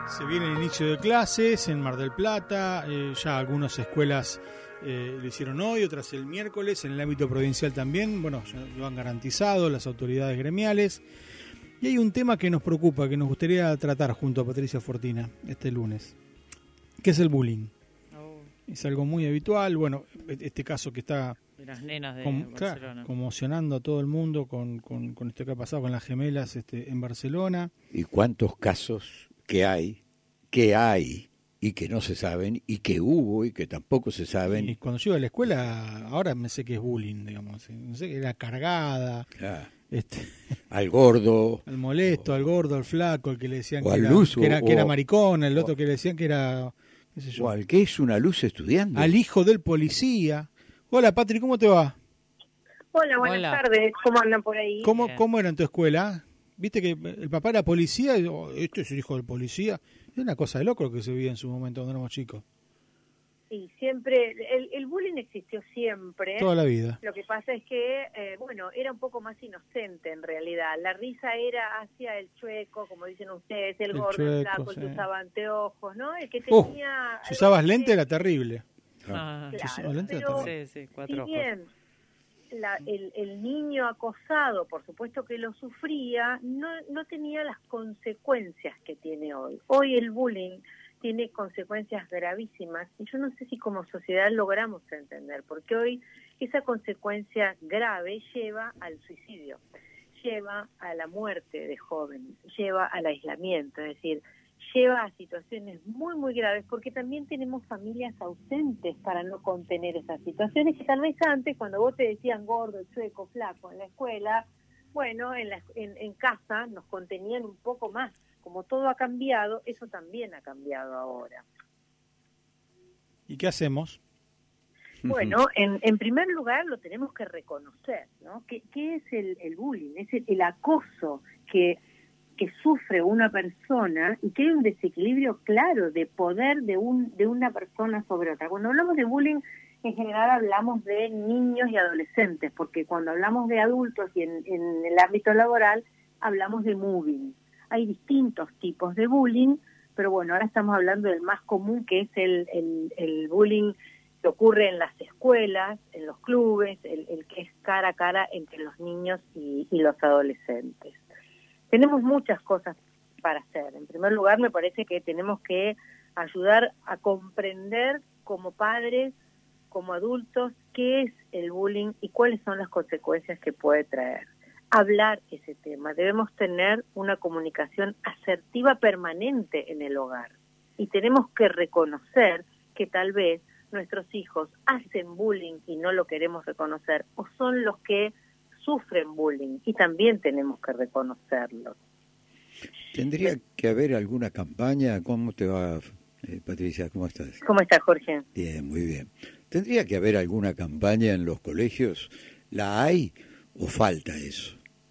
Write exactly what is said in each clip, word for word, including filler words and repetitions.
Se viene el inicio de clases en Mar del Plata, eh, ya algunas escuelas eh, lo hicieron hoy, otras el miércoles, en el ámbito provincial también, bueno, ya lo han garantizado las autoridades gremiales. Y hay un tema que nos preocupa, que nos gustaría tratar junto a Patricia Fortina este lunes, que es el bullying. Oh. Es algo muy habitual, bueno, este caso que está de las nenas de con, Barcelona, claro, conmocionando a todo el mundo con, con, con esto que ha pasado con las gemelas este, en Barcelona. ¿Y cuántos casos que hay, que hay y que no se saben, y que hubo y que tampoco se saben? Y cuando yo iba a la escuela, ahora me sé que es bullying, digamos, no sé, era cargada. Ah. Este, al gordo, al molesto, o, al gordo, al flaco, al que le decían que al era, luz, que, era, o, que era maricón, el o, otro que le decían que era, qué sé yo, o al que es una luz estudiando, al hijo del policía. Hola, Patri, ¿cómo te va? Hola, buenas Hola. tardes, ¿cómo andan por ahí? ¿Cómo, ¿Cómo era en tu escuela? ¿Viste que el papá era policía? Y, oh, este es el hijo del policía. Es una cosa de loco lo que se vivía en su momento cuando éramos chicos. Sí, siempre, el, el bullying existió siempre. Toda la vida. Lo que pasa es que, eh, bueno, era un poco más inocente en realidad. La risa era hacia el chueco, como dicen ustedes, el, el gordo, chueco, el flaco, sí. El que usaba anteojos, ¿no? El que tenía... Uh, si usabas lente era terrible. Ah, claro, lente pero sí, sí, cuatro si bien la, el, el niño acosado, por supuesto que lo sufría, no, no tenía las consecuencias que tiene hoy. Hoy el bullying tiene consecuencias gravísimas y yo no sé si como sociedad logramos entender, porque hoy esa consecuencia grave lleva al suicidio, lleva a la muerte de jóvenes, lleva al aislamiento, es decir, lleva a situaciones muy, muy graves, porque también tenemos familias ausentes para no contener esas situaciones, que tal vez antes, cuando vos te decían gordo, chueco, flaco en la escuela, bueno, en, la, en, en casa nos contenían un poco más. Como todo ha cambiado, eso también ha cambiado ahora. ¿Y qué hacemos? Bueno, en, en primer lugar lo tenemos que reconocer, ¿no? ¿Qué, qué es el, el bullying? Es el, el acoso que, que sufre una persona y que hay un desequilibrio claro de poder de, un, de una persona sobre otra. Cuando hablamos de bullying, en general hablamos de niños y adolescentes, porque cuando hablamos de adultos y en, en el ámbito laboral, hablamos de mobbing. Hay distintos tipos de bullying, pero bueno, ahora estamos hablando del más común, que es el, el, el bullying que ocurre en las escuelas, en los clubes, el, el que es cara a cara entre los niños y, y los adolescentes. Tenemos muchas cosas para hacer. En primer lugar, me parece que tenemos que ayudar a comprender como padres, como adultos, qué es el bullying y cuáles son las consecuencias que puede traer. Hablar ese tema, debemos tener una comunicación asertiva permanente en el hogar y tenemos que reconocer que tal vez nuestros hijos hacen bullying y no lo queremos reconocer, o son los que sufren bullying y también tenemos que reconocerlo. ¿Tendría que haber alguna campaña? ¿Cómo te va, eh, Patricia? ¿Cómo estás? ¿Cómo estás, Jorge? Bien, muy bien. ¿Tendría que haber alguna campaña en los colegios? ¿La hay o falta eso?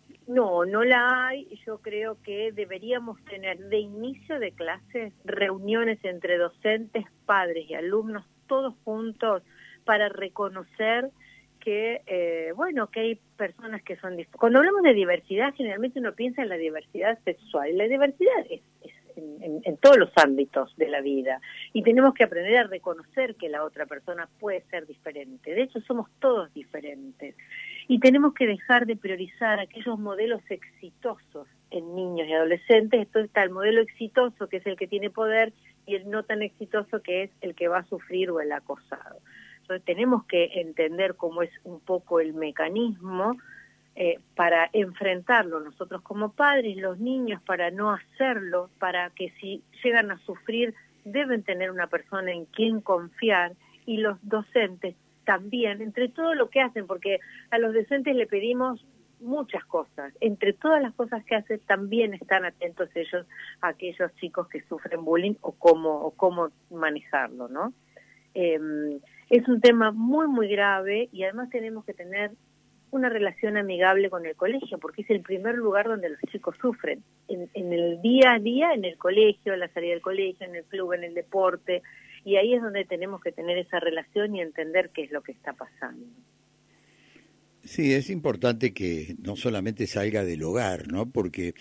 No, no la hay. Yo creo que deberíamos tener de inicio de clases reuniones entre docentes, padres y alumnos, todos juntos, para reconocer que, eh, bueno, que hay personas que son... Cuando hablamos de diversidad, generalmente uno piensa en la diversidad sexual. Y la diversidad es, es en, en, en todos los ámbitos de la vida. Y tenemos que aprender a reconocer que la otra persona puede ser diferente. De hecho, somos todos diferentes. Y tenemos que dejar de priorizar aquellos modelos exitosos en niños y adolescentes. Entonces está el modelo exitoso, que es el que tiene poder, y el no tan exitoso, que es el que va a sufrir o el acosado. Entonces tenemos que entender cómo es un poco el mecanismo eh, para enfrentarlo nosotros como padres, los niños, para no hacerlo, para que si llegan a sufrir deben tener una persona en quien confiar, y los docentes también, entre todo lo que hacen, porque a los docentes le pedimos muchas cosas, entre todas las cosas que hacen también están atentos ellos a aquellos chicos que sufren bullying o cómo, o cómo manejarlo, ¿no? Eh, es un tema muy muy grave y además tenemos que tener una relación amigable con el colegio, porque es el primer lugar donde los chicos sufren, en, en el día a día, en el colegio, en la salida del colegio, en el club, en el deporte, y ahí es donde tenemos que tener esa relación y entender qué es lo que está pasando. Sí, es importante que no solamente salga del hogar, ¿no? Porque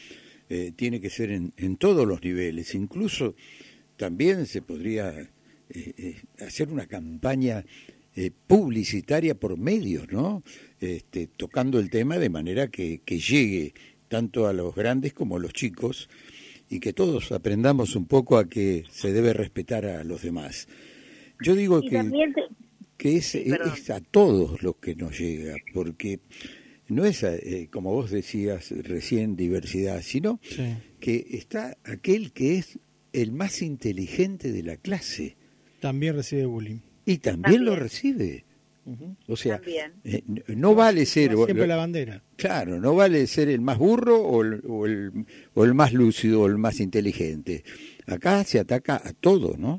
eh, tiene que ser en, en todos los niveles. Incluso también se podría eh, eh, hacer una campaña eh, publicitaria por medios, ¿no? Este, tocando el tema de manera que, que llegue tanto a los grandes como a los chicos y que todos aprendamos un poco a que se debe respetar a los demás. Yo digo y que, te... que es, sí, es a todos los que nos llega, porque no es, eh, como vos decías recién, diversidad, sino sí. que está aquel que es el más inteligente de la clase. También recibe bullying. Y también, también. lo recibe. Uh-huh. O sea, eh, no, no vale ser... Siempre lo, la bandera. Claro, no vale ser el más burro o el, o, el, o el más lúcido o el más inteligente. Acá se ataca a todo, ¿no?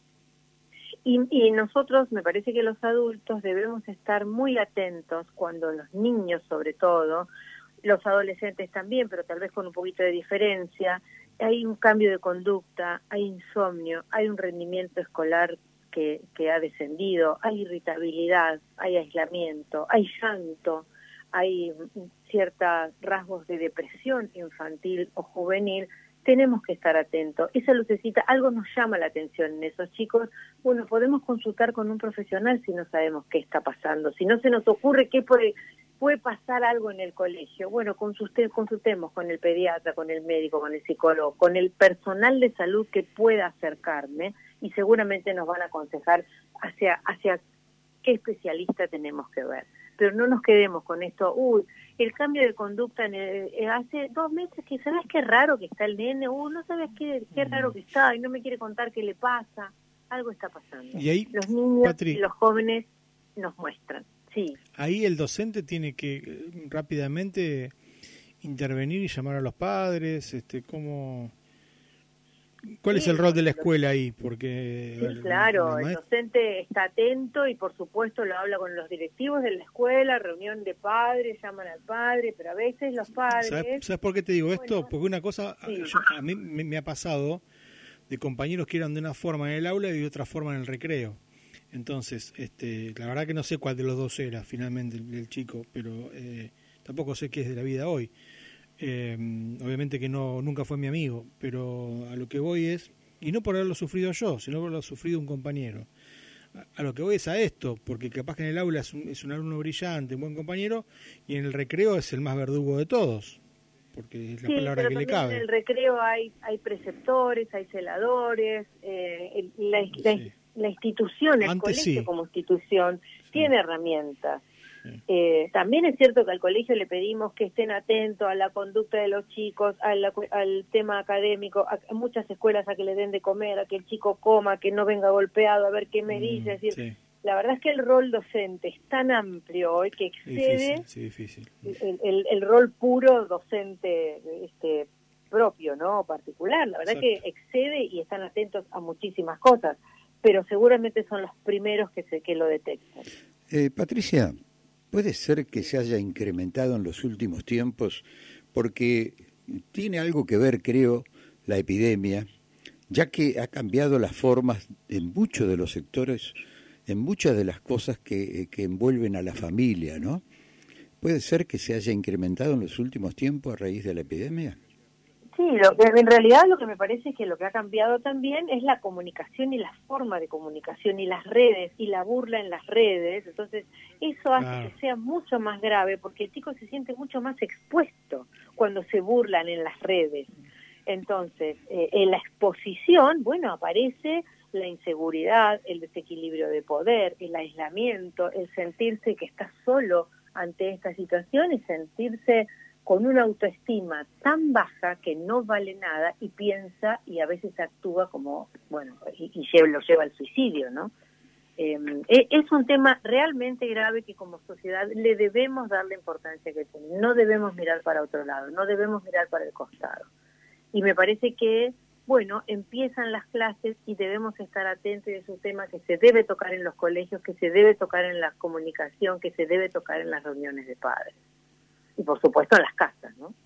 Y, y nosotros, me parece que los adultos debemos estar muy atentos cuando los niños, sobre todo, los adolescentes también, pero tal vez con un poquito de diferencia, hay un cambio de conducta, hay insomnio, hay un rendimiento escolar que, que ha descendido, hay irritabilidad, hay aislamiento, hay llanto, hay ciertos rasgos de depresión infantil o juvenil. Tenemos que estar atentos. Esa lucecita, algo nos llama la atención en esos chicos. Bueno, podemos consultar con un profesional si no sabemos qué está pasando. Si no se nos ocurre que puede, puede pasar algo en el colegio, bueno, consulte, consultemos con el pediatra, con el médico, con el psicólogo, con el personal de salud que pueda acercarme y seguramente nos van a aconsejar hacia, hacia qué especialista tenemos que ver. Pero no nos quedemos con esto, uy, el cambio de conducta en el, eh, hace dos meses que sabes qué raro que está el nene, uy, no sabes qué, qué raro que está y no me quiere contar qué le pasa, algo está pasando. Y ahí, los niños Patri, y los jóvenes nos muestran, sí. Ahí el docente tiene que rápidamente intervenir y llamar a los padres, este, ¿cómo...? ¿Cuál sí, es el rol de la escuela ahí? Porque sí, claro, el docente está atento y por supuesto lo habla con los directivos de la escuela, reunión de padres, llaman al padre, pero a veces los padres... ¿Sabes, ¿sabes por qué te digo esto? Bueno, porque una cosa, sí. yo, a mí me, me ha pasado de compañeros que eran de una forma en el aula y de otra forma en el recreo. Entonces, este, la verdad que no sé cuál de los dos era finalmente el, el chico, pero eh, tampoco sé qué es de la vida hoy. Eh, obviamente que no nunca fue mi amigo, pero a lo que voy es, y no por haberlo sufrido yo, sino por haberlo sufrido un compañero, a, a lo que voy es a esto, porque capaz que en el aula es un, es un alumno brillante, un buen compañero, y en el recreo es el más verdugo de todos, porque es la sí, palabra pero que le cabe. En el recreo hay hay preceptores, hay celadores, eh, el, la, la, sí. la institución, el Antes colegio sí. como institución, sí. tiene herramientas. Sí. Eh, también es cierto que al colegio le pedimos que estén atentos a la conducta de los chicos, a la, al tema académico, a, a muchas escuelas a que le den de comer, a que el chico coma, que no venga golpeado, a ver qué me dice. Es decir, sí. la verdad es que el rol docente es tan amplio hoy que excede difícil, sí, difícil. El, el, el rol puro docente este propio, ¿no? Particular. La verdad Exacto. que excede y están atentos a muchísimas cosas, pero seguramente son los primeros que, se, que lo detectan. Eh, Patricia, ¿puede ser que se haya incrementado en los últimos tiempos? Porque tiene algo que ver, creo, la epidemia, ya que ha cambiado las formas en muchos de los sectores, en muchas de las cosas que, que envuelven a la familia, ¿no? ¿Puede ser que se haya incrementado en los últimos tiempos a raíz de la epidemia? Sí, lo que, en realidad lo que me parece es que lo que ha cambiado también es la comunicación y la forma de comunicación y las redes y la burla en las redes. Entonces eso hace claro. que sea mucho más grave porque el chico se siente mucho más expuesto cuando se burlan en las redes. Entonces eh, en la exposición, bueno, aparece la inseguridad, el desequilibrio de poder, el aislamiento, el sentirse que está solo ante esta situación y sentirse con una autoestima tan baja que no vale nada y piensa y a veces actúa como, bueno, y, y lleva, lo lleva al suicidio, ¿no? Eh, es un tema realmente grave que como sociedad le debemos dar la importancia que tiene. No debemos mirar para otro lado, no debemos mirar para el costado. Y me parece que, bueno, empiezan las clases y debemos estar atentos y es un tema que se debe tocar en los colegios, que se debe tocar en la comunicación, que se debe tocar en las reuniones de padres. Y por supuesto en las casas, ¿no?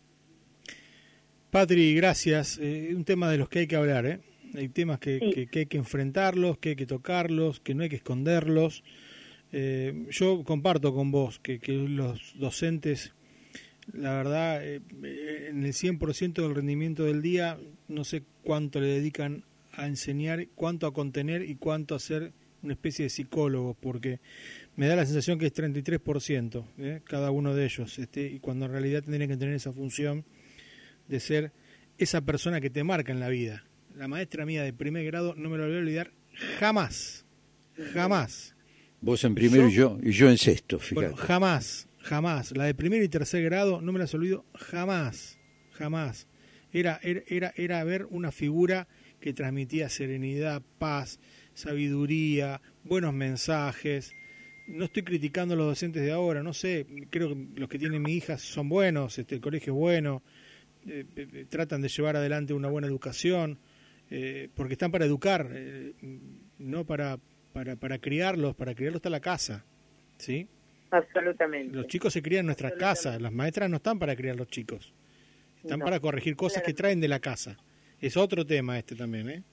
Patri, gracias. Eh, un tema de los que hay que hablar, ¿eh? Hay temas que, sí. que, que hay que enfrentarlos, que hay que tocarlos, que no hay que esconderlos. Eh, yo comparto con vos que, que los docentes la verdad, eh, en el cien por ciento del rendimiento del día, no sé cuánto le dedican a enseñar, cuánto a contener y cuánto a ser una especie de psicólogos, porque me da la sensación que es treinta y tres por ciento ¿eh? cada uno de ellos, este, y cuando en realidad tendrían que tener esa función de ser esa persona que te marca en la vida. La maestra mía de primer grado no me lo voy a olvidar jamás, jamás. Vos en primero yo, y yo y yo en sexto, fíjate. Bueno, jamás, jamás. La de primer y tercer grado no me las olvido jamás, jamás. Era, era, era, era ver una figura que transmitía serenidad, paz, sabiduría, buenos mensajes. No estoy criticando a los docentes de ahora, no sé, creo que los que tienen mi hija son buenos, este, el colegio es bueno, eh, eh, tratan de llevar adelante una buena educación, eh, porque están para educar, eh, no para, para, para criarlos, para criarlos está la casa, ¿sí? Absolutamente. Los chicos se crían en nuestras casas, las maestras no están para criar a los chicos, están no. para corregir cosas que traen de la casa. Es otro tema este también, ¿eh?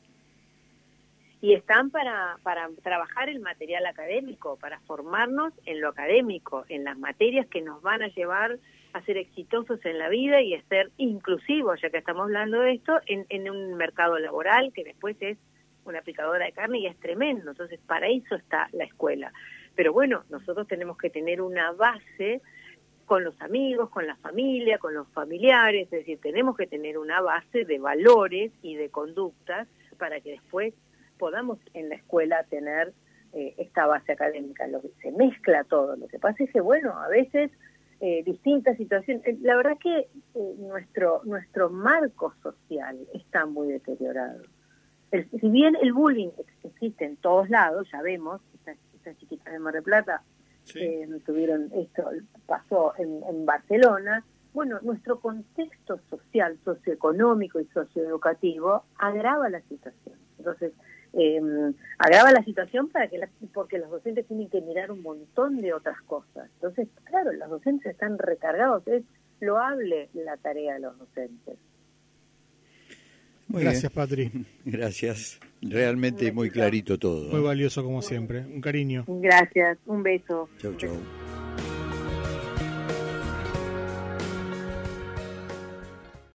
Y están para, para trabajar el material académico, para formarnos en lo académico, en las materias que nos van a llevar a ser exitosos en la vida y a ser inclusivos, ya que estamos hablando de esto, en, en un mercado laboral que después es una picadora de carne y es tremendo. Entonces, para eso está la escuela. Pero bueno, nosotros tenemos que tener una base con los amigos, con la familia, con los familiares, es decir, tenemos que tener una base de valores y de conductas para que después podamos en la escuela tener eh, esta base académica. Lo que se mezcla todo. Lo que pasa es que, bueno, a veces eh, distintas situaciones. Eh, la verdad que eh, nuestro nuestro marco social está muy deteriorado. El, si bien el bullying existe en todos lados, ya vemos, estas, estas chiquitas de Mar del Plata sí. eh, tuvieron esto, pasó en, en Barcelona. Bueno, nuestro contexto social, socioeconómico y socioeducativo agrava la situación. Entonces, Eh, agrava la situación para que la, porque los docentes tienen que mirar un montón de otras cosas. Entonces, claro, los docentes están recargados, es loable la tarea de los docentes. Muy Gracias, Patri. Gracias. Realmente muy clarito todo. Muy valioso como siempre. Un cariño. Gracias, un beso. Chau, chau.